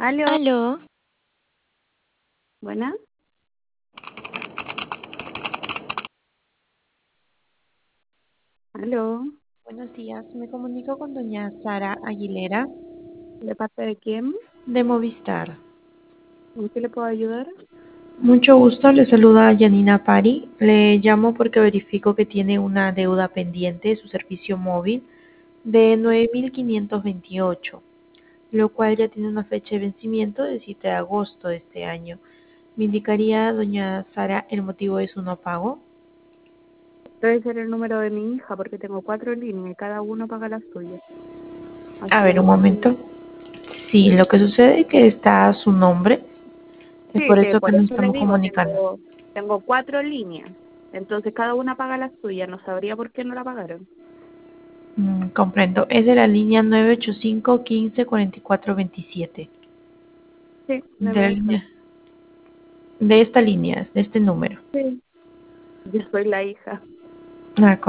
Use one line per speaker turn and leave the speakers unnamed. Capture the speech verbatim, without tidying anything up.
Aló,
Aló,
buena. Aló,
buenos días. Me comunico con doña Sara Aguilera
¿de parte de quién?
de Movistar.
¿En qué le puedo ayudar?
Mucho gusto, le saluda Janina Pari. Le llamo porque verifico que tiene una deuda pendiente de su servicio móvil de nueve mil quinientos veintiocho, lo cual ya tiene una fecha de vencimiento del siete de agosto de este año. ¿Me indicaría, doña Sara, el motivo de su no pago?
Debe ser el número de mi hija porque tengo cuatro líneas y cada uno paga la suya.
A
Así de
ver, un
fácil.
momento. Sí, lo que sucede es que está su nombre, es
Sí,
por
que
eso que
por
nos
eso le
estamos
digo,
comunicando.
tengo, tengo cuatro líneas. Entonces cada una paga la suya. No sabría por qué no la pagaron.
Mm, comprendo. Es de la línea nueve ocho cinco, uno cinco, cuatro cuatro dos siete.
Sí, de
De la
mi hija.
línea, de esta línea, de este número.
Sí, yo soy la hija.
Ah,